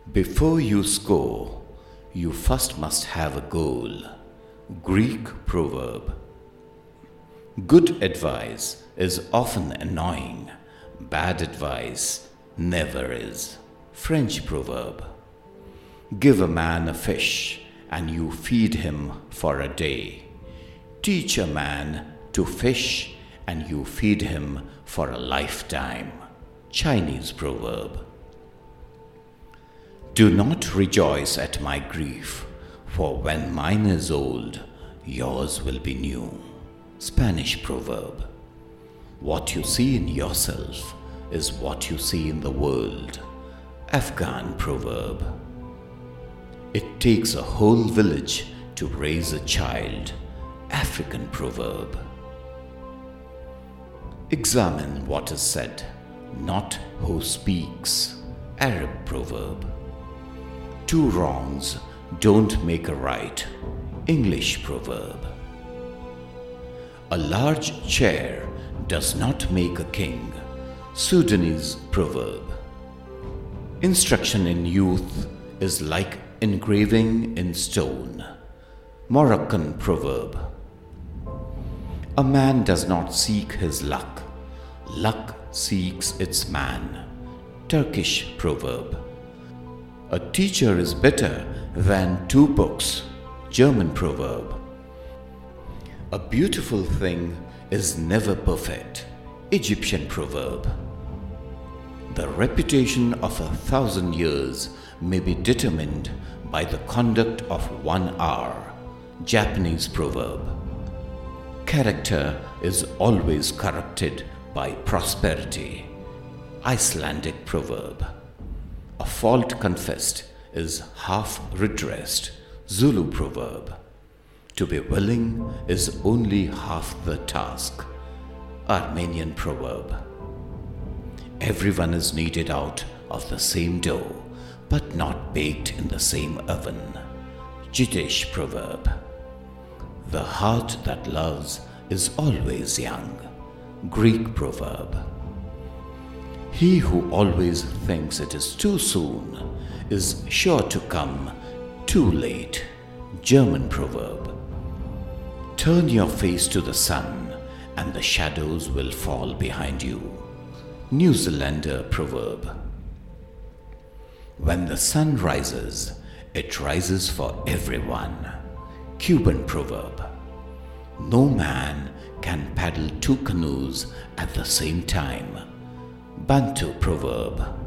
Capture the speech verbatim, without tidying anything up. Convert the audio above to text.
Before you score, you first must have a goal. Greek proverb. Good advice is often annoying. Bad advice never is. French proverb. Give a man a fish and you feed him for a day. Teach a man to fish and you feed him for a lifetime. Chinese proverb. Do not rejoice at my grief, for when mine is old, yours will be new. Spanish proverb. What you see in yourself is what you see in the world. Afghan proverb. It takes a whole village to raise a child. African proverb. Examine what is said, not who speaks. Arab proverb. Two wrongs don't make a right. English proverb. A large chair does not make a king. Sudanese proverb. Instruction in youth is like engraving in stone. Moroccan proverb. A man does not seek his luck. Luck seeks its man. Turkish proverb. A teacher is better than two books. German proverb. A beautiful thing is never perfect. Egyptian proverb. The reputation of a thousand years may be determined by the conduct of one hour. Japanese proverb. Character is always corrupted by prosperity. Icelandic proverb. A fault confessed is half redressed. Zulu proverb. To be willing is only half the task. Armenian proverb. Everyone is kneaded out of the same dough, but not baked in the same oven. Yiddish proverb. The heart that loves is always young. Greek proverb. He who always thinks it is too soon is sure to come too late. German proverb. Turn your face to the sun and the shadows will fall behind you. New Zealander proverb. When the sun rises, it rises for everyone. Cuban proverb. No man can paddle two canoes at the same time. Bantu proverb.